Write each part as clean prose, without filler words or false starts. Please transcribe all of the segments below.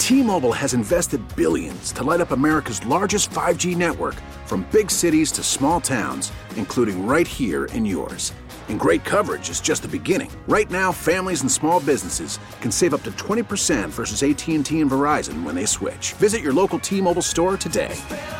T-Mobile has invested billions to light up America's largest 5G network, from big cities to small towns, including right here in yours. And great coverage is just the beginning. Right now, families and small businesses can save up to 20% versus AT&T and Verizon when they switch. Visit your local T-Mobile store today.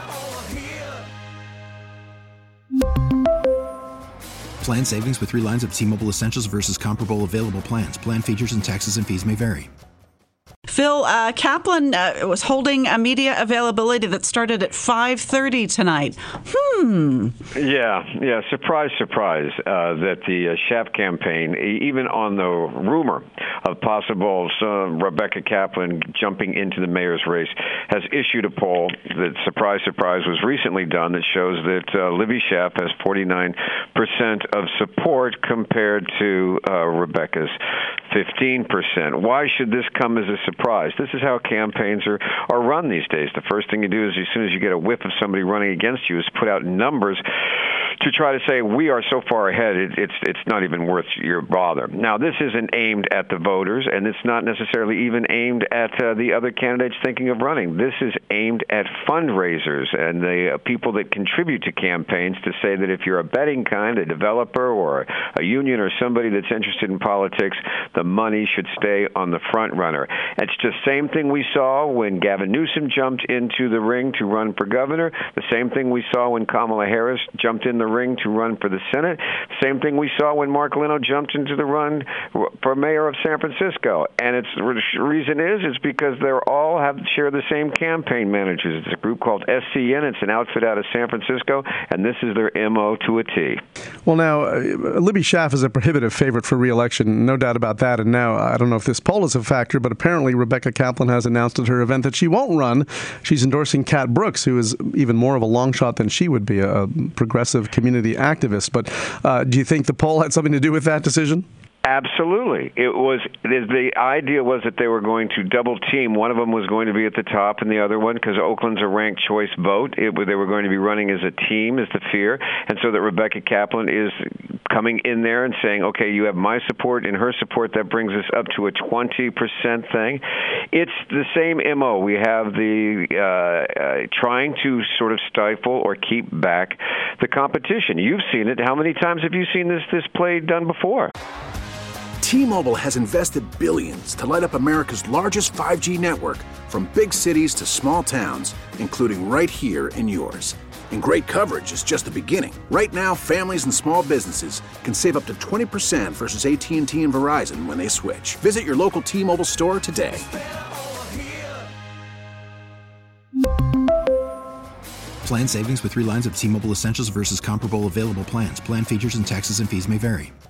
Plan savings with 3 lines of T-Mobile Essentials versus comparable available plans. Plan features and taxes and fees may vary. Phil, Kaplan was holding a media availability that started at 5:30 tonight. Yeah. Surprise, that the Schaaf campaign, even on the rumor of possible Rebecca Kaplan jumping into the mayor's race, has issued a poll that, surprise, was recently done that shows that Libby Schaaf has 49% of support compared to Rebecca's 15%. Why should this come as a surprise? This is how campaigns are run these days. The first thing you do is, as soon as you get a whiff of somebody running against you, is put out numbers to try to say, we are so far ahead, it's not even worth your bother. Now, this isn't aimed at the voters, and it's not necessarily even aimed at the other candidates thinking of running. This is aimed at fundraisers and the people that contribute to campaigns, to say that if you're a betting kind, a developer or a union or somebody that's interested in politics, the money should stay on the front runner. It's the same thing we saw when Gavin Newsom jumped into the ring to run for governor, the same thing we saw when Kamala Harris jumped in the ring to run for the Senate, same thing we saw when Mark Leno jumped into the run for mayor of San Francisco. And the reason is because they're all share the same campaign managers. It's a group called SCN. It's an outfit out of San Francisco, and this is their MO to a T. Well, now, Libby Schaaf is a prohibitive favorite for re-election, no doubt about that. And now, I don't know if this poll is a factor, but apparently Rebecca Kaplan has announced at her event that she won't run. She's endorsing Kat Brooks, who is even more of a long shot than she would be, a progressive community activist. But do you think the poll had something to do with that decision? Absolutely. The idea was that they were going to double team. One of them was going to be at the top, and the other one, because Oakland's a ranked choice vote, they were going to be running as a team, is the fear. And so that Rebecca Kaplan is coming in there and saying, okay, you have my support and her support. That brings us up to a 20% thing. It's the same MO. We have the trying to sort of stifle or keep back the competition. You've seen it. How many times have you seen this play done before? T-Mobile has invested billions to light up America's largest 5G network, from big cities to small towns, including right here in yours. And great coverage is just the beginning. Right now, families and small businesses can save up to 20% versus AT&T and Verizon when they switch. Visit your local T-Mobile store today. Plan savings with 3 lines of T-Mobile Essentials versus comparable available plans. Plan features and taxes and fees may vary.